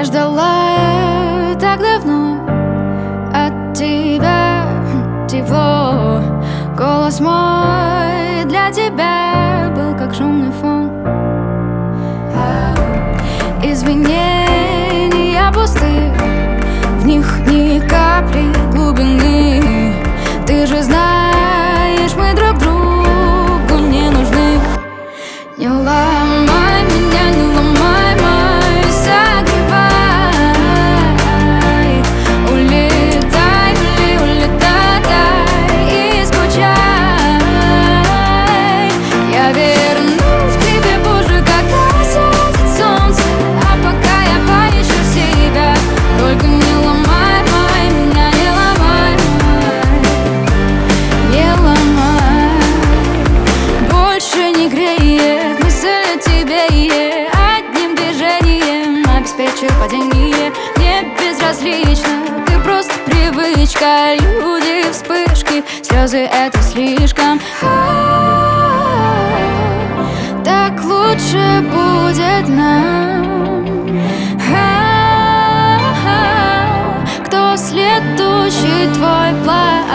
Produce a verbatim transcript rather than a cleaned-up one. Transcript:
Я ждала так давно от тебя тепло. Голос мой для тебя был как шумный фон. Извинения пусты, в них ни капли глубины. Ты же знаешь, мы друг другу не нужны. Не ломай меня, не ломай мой, согревай. Улетай, ули, улетай и скучай. Я вернусь к тебе позже, когда сядет солнце. А пока я поищу себя, только не ломай мой, меня не ломай мой, не ломай. Больше не греет мысль о тебе, одним движением обеспечу падение. Мне безразлично, ты просто привычка. Люди, вспышки, слезы — это слишком. А-а-а, так лучше будет нам. А-а-а, кто следующий твой план?